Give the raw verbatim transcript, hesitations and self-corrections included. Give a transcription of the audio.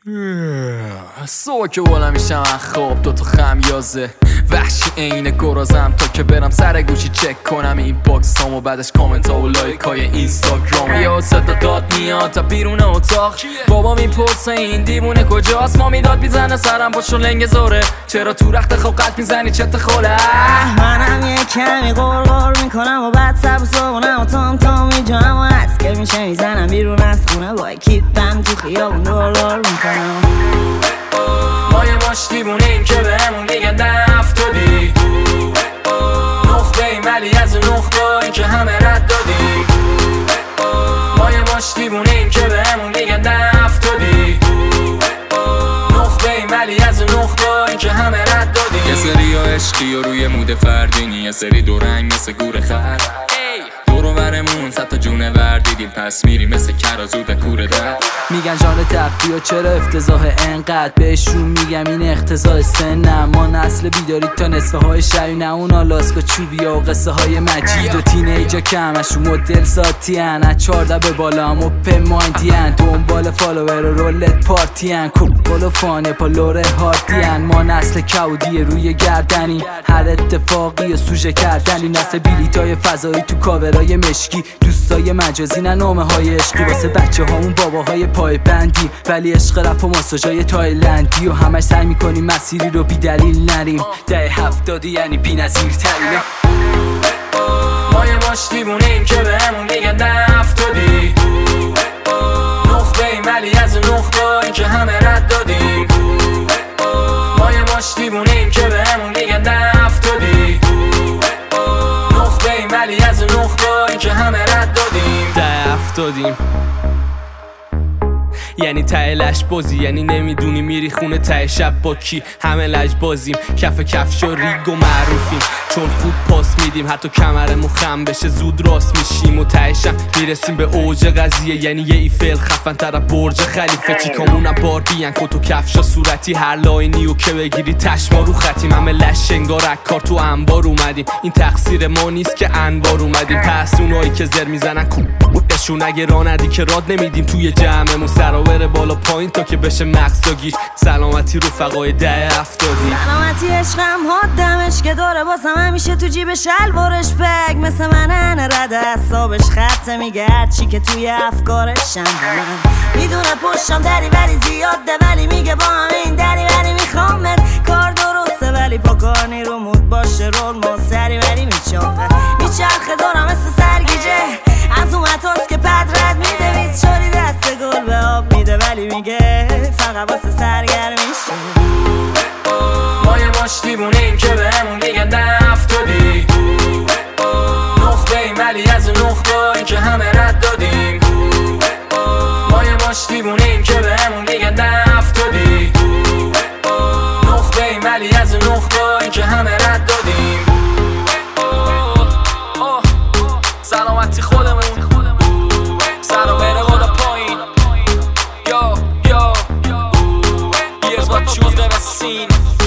صبح که بالا میشم از خواب دوتا خمیازه وحشی اینه گرازم تا که برم سر گوشی چک کنم این باکس هم و بعدش کامنت ها و لایک های اینستاگرام. یا صدا داد میاد تا بیرون اتاق بابا میپرسه این دیوونه کجاست، ما میداد میزنه سرم با شلنگ زوره چرا تو رخت خواب قلب میزنی چت خوله. منم یه کمی غرغر میکنم و بعد سب و صبونم و تام تام میجانم و از که میشه میزنم بیرون از خونه با کیپم تو خیابون دلار میکنم. ما یه باش دیوونیم که بهمون دیگه نفتادی نخبه ایم ولی از اون نخبایی که همه رد دادی. ما یه باش دیوونیم که بهمون دیگه نفتادی نخبه ایم ولی از اون نخبایی که همه رد دادی. یه سری ها عشقی و روی مود فردینی، یه سری دو رنگ مثل گور خر دورو برمون ست تا جونه ور دیدیم پس میریم مثل کرازود کوره در. میگن جان تختی و چرا افتضاح انقدر بهشون میگم این اختزاح سنم. ما نسل بیداری تا نصفه های شبی نه اون آلاسکا چوبی و قصه های مجید و تینیجا که همشون مدل ذاتی هن از چارده به بالا هم اوپن مایندی هن دنبال فالوور و رولت پارتی هن کوبال و فانه پا لوره هارتی هن. ما نسل کودی روی گردنی هر اتفاقی و سوژه کردنی نسل بیلیت های فضایی تو کاورای مشکی دوستای مجازی نه نامه های عشقی واسه بچه هامون باباهای پای بندی ولی عشق رپ و ماساژای تایلندی و همش سعی میکنیم مسیری رو بی دلیل نریم. ده هفتادی یعنی بی نظیر ترینه. ما یه باش دیوونیم که بهمون دیگه نفتادی نخبه ایم ولی از اون نخبایی که همه رد دادیم. ما یه باش دیوونیم که بهمون دیگه نفتادی نخبه ایم ولی از اون نخبایی که همه رد دادیم. ده افتادیم یعنی ته لش بازی، یعنی نمیدونی میری خونه ته شب با کی. همه لج بازیم کف کفش و ریگ و معروفیم چون خوب پاس میدیم حتی کمرمون خم بشه زود راست میشیم و تهشم میرسیم به اوج قضیه. یعنی یه ایفل خفن تر برج خلیفه چیکامونم بار بیان کت و کفشا صورتی هر لاینی و که بگیری تشما رو خطیم. همه لش انگار کار تو انبار اومدیم این تقصیر ما نیست که انبار اومدیم. پس اونایی که زر میزنن کوشون اگه راه ندی که راد نمیدیم توی جمعمون سراور بالا پایین تا که بشه مقصدگیر. سلامتی رفقای ده افتادی سلامتی عشقم حادمش که داره باسم همیشه تو جیب شلوارش بگ مثل منن رد اعصابش خطه میگه هرچی که توی افکارشم من میدونه پشتم دری ولی زیاده ولی میگه با همه این دری ولی میخوامت کار درسته ولی پاکانی رو مود باشه رول ما سری ولی میچاقه میچرخه دارم مثل سرگیجه از اون متاست که پد رد میده ویز شوری دست گل به آب میده ولی میگه فقط واسه سرگرمیشه. ما یه باش دیوونیم که بهمون دیگه نفتادی نخبه ایم ولی از اون نخبایی که همه رد دادیم. ما یه باش دیوونیم که بهمون دیگه نفتادی نخبه ایم ولی از اون نخبایی که همه رد دادیم. سلامتی خودمون سر و بره بالا پایین یا یا Here's what you never seen